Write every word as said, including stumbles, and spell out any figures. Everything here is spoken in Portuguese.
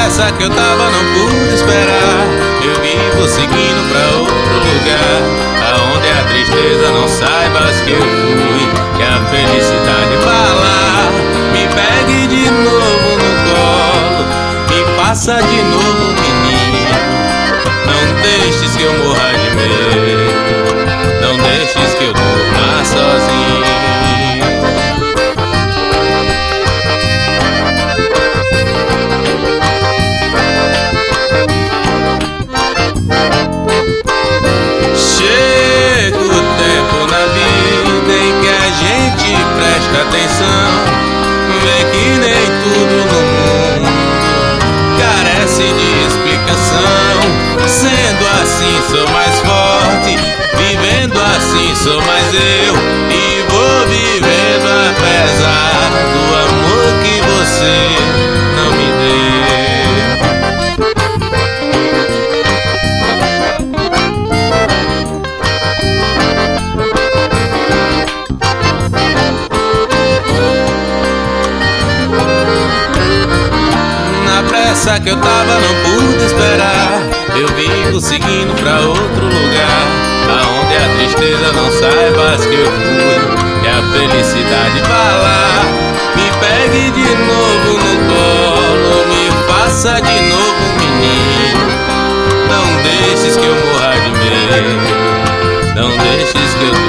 pressa que eu tava não pude esperar. Eu vivo seguindo pra outro lugar, aonde a tristeza não saibas que eu fui, que a felicidade vá lá. Me pegue de novo no colo, me faça de novo menino. Não deixes que eu morra de medo, não deixes que eu durma sozinho. Chega o tempo na vida em que a gente presta atenção, vê que nem tudo no mundo carece de explicação. Sendo assim sou mais forte, vivendo assim sou mais eu, e vou vivendo apesar do amor que você não me deu. Na pressa que eu tava não pude esperar. Eu vivo seguindo pra outro lugar, aonde a tristeza não saibas que eu fui, que a felicidade vá lá. Me pegue de novo no colo, me faça de novo menino. Não deixes que eu morra de medo, não deixes que eu